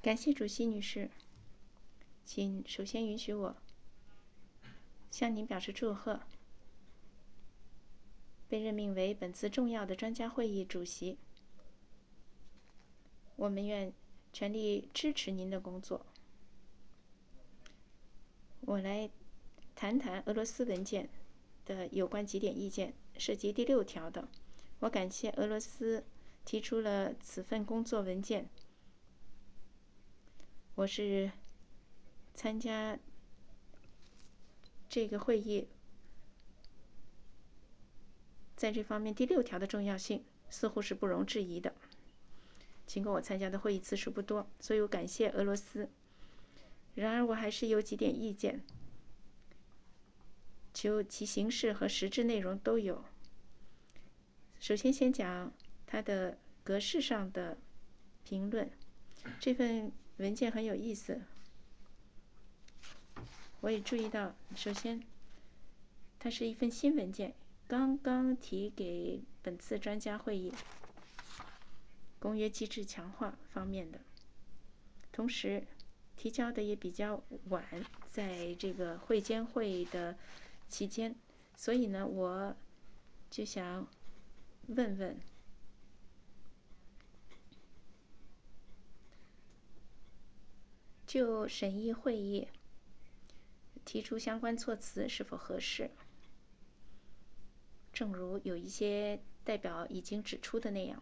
感谢主席女士，请首先允许我向您表示祝贺，被任命为本次重要的专家会议主席。我们愿全力支持您的工作。我来谈谈俄罗斯文件的有关几点意见，涉及第6条的。我感谢俄罗斯提出了此份工作文件。我是参加这个会议，在这方面第6条的重要性似乎是不容置疑的。尽管我参加的会议次数不多，所以我感谢俄罗斯。然而，我还是有几点意见，就其形式和实质内容都有。首先，先讲它的格式上的评论。这份文件很有意思，我也注意到，首先，它是一份新文件，刚刚提给本次专家会议公约机制强化方面的，同时提交的也比较晚，在这个会监会的期间，所以呢，我就想问问，就审议会议提出相关措辞是否合适？正如有一些代表已经指出的那样，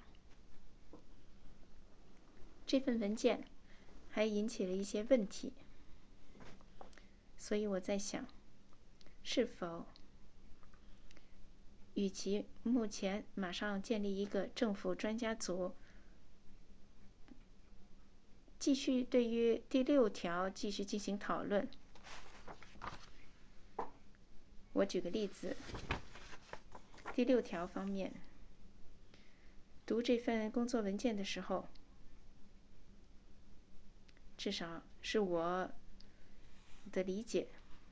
这份文件还引起了一些问题，所以我在想，是否与其目前马上建立一个政府专家组，继续对于第6条继续进行讨论。我举个例子，第6条方面，读这份工作文件的时候，至少是我的理解，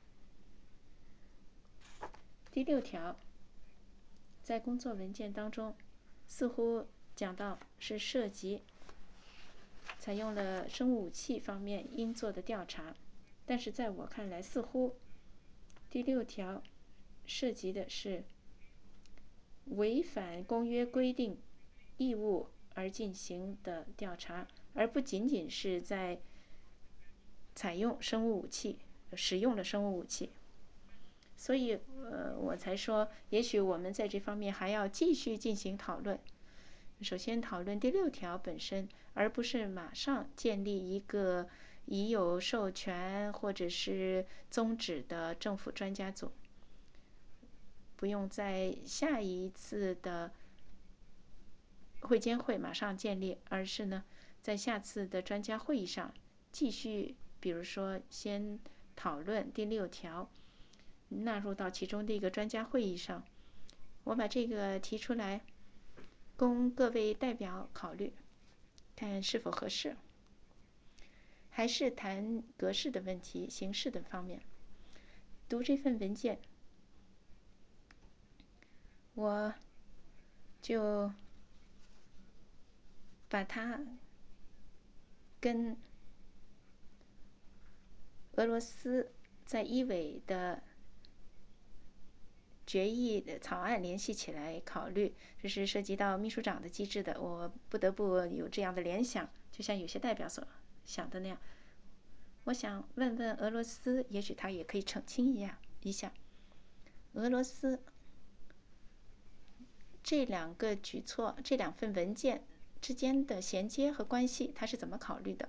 第6条在工作文件当中似乎讲到是涉及采用了生物武器方面应做的调查，但是在我看来，似乎第6条涉及的是违反公约规定义务而进行的调查，而不仅仅是在采用生物武器、使用了生物武器。所以，我才说，也许我们在这方面还要继续进行讨论。首先讨论第6条本身，而不是马上建立一个已有授权或者是宗旨的政府专家组。不用在下一次的会监会马上建立，而是呢，在下次的专家会议上继续，比如说先讨论第6条，纳入到其中的一个专家会议上。我把这个提出来，供各位代表考虑，看是否合适。还是谈格式的问题、形式的方面。读这份文件，我就把它跟俄罗斯在伊委的决议的草案联系起来考虑，这是涉及到秘书长的机制的，我不得不有这样的联想，就像有些代表所想的那样。我想问问俄罗斯，也许他也可以澄清一下，俄罗斯这2个举措、这2份文件之间的衔接和关系，他是怎么考虑的？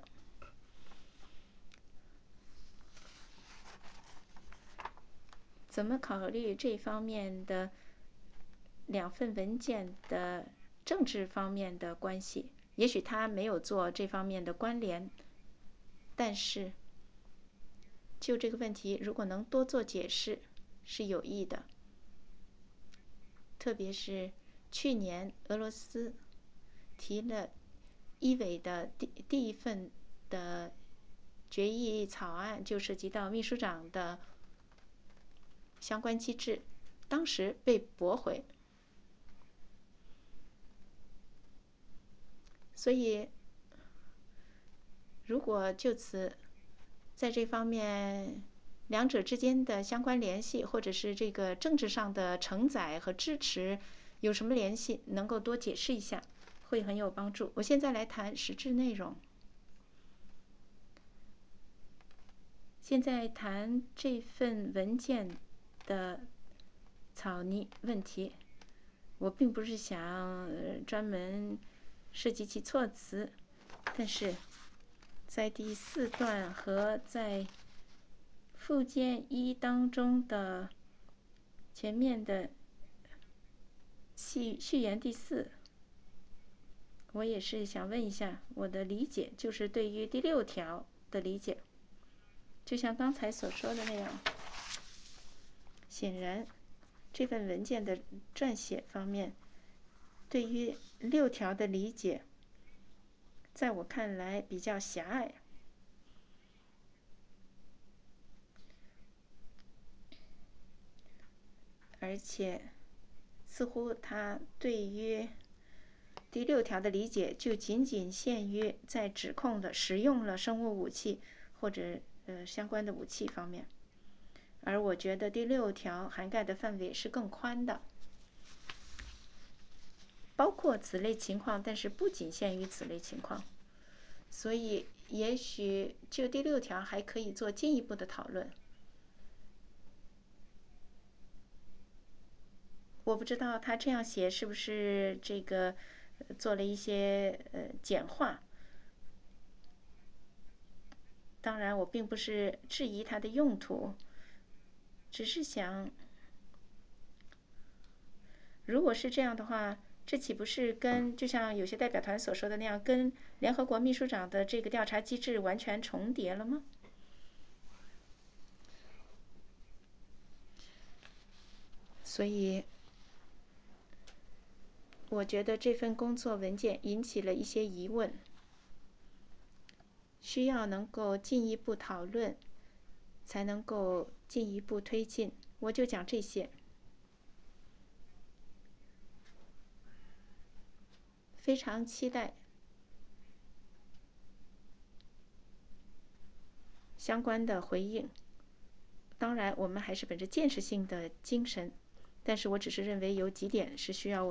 怎么考虑这方面的2份文件的政治方面的关系？也许他没有做这方面的关联，但是就这个问题，如果能多做解释，是有益的。特别是去年俄罗斯提了伊委的第一份的决议草案，就涉及到秘书长的相关机制，当时被驳回。所以， 如果就此在这方面两者之间的相关联系，或者是这个政治上的承载和支持有什么联系，能够多解释一下，会很有帮助。我现在来谈实质内容。现在谈这份文件的草拟问题，我并不是想专门涉及其措辞，但是在第4段和在附件1当中的前面的序言第4，我也是想问一下我的理解，就是对于第6条的理解。就像刚才所说的那样，显然这份文件的撰写方面对于6条的理解在我看来比较狭隘，而且似乎他对于第6条的理解就仅仅限于在指控的使用了生物武器或者相关的武器方面，而我觉得第6条涵盖的范围是更宽的，包括此类情况，但是不仅限于此类情况。所以也许就第6条还可以做进一步的讨论。我不知道他这样写是不是这个做了一些简化。当然我并不是质疑它的用途，只是想，如果是这样的话，这岂不是跟就像有些代表团所说的那样，跟联合国秘书长的这个调查机制完全重叠了吗？所以我觉得这份工作文件引起了一些疑问，需要能够进一步讨论，才能够进一步推进。我就讲这些。非常期待相关的回应。当然，我们还是本着建设性的精神，但是我只是认为有几点是需要